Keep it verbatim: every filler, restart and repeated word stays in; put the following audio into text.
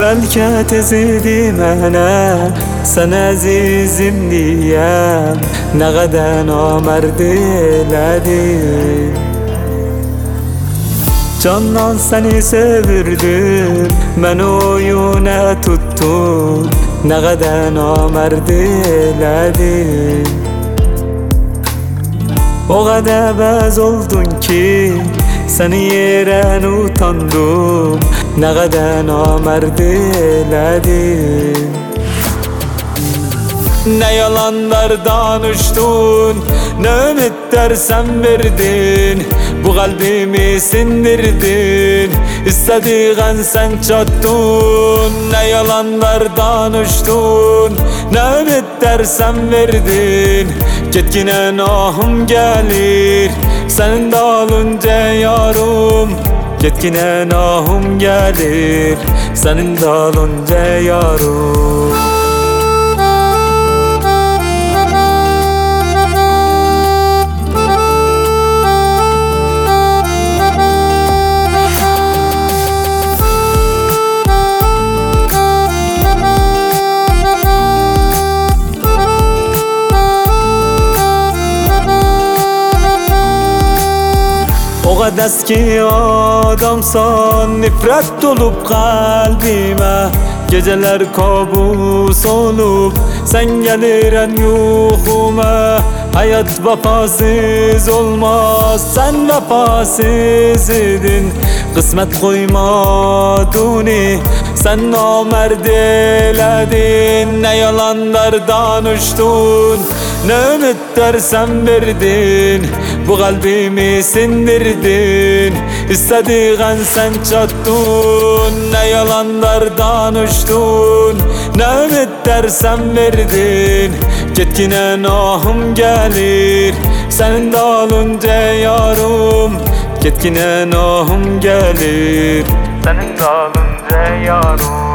Belki tezidi mənə Sən əzizim diyəm Nə qədər namərd elədin Candan səni sevirdim Mən oyuna tuttum Nə qədər namərd elədin O qədər bəz oldun ki Səni yerən utandım Nə qədər namərd elədin Ne yalanlar danıştın, ne ümitler sen verdin Bu kalbimi sindirdin, istediğin sen çattın Ne yalanlar danıştın, ne ümitler sen verdin Ketkine nahım gelir, senin dalınca yarım Ketkine nahım gelir, senin dalınca yarım O kadar eski adamsan nifret dolup kalbime Geceler kabus olup sen geliren yuhuma Hayat vefasız olmaz sen vefasız idin Kısmet koymadın sen namerd eyledin Ne yalanlar danıştın ne ümitler sen verdin Bu kalbimi sindirdin İstediğin sen çattın Ne yalanlar danıştın ne ümitler sen verdin Ketkine nahım gelir senin dalınca yarım Ketkine nahım gelir senin dalınca yarım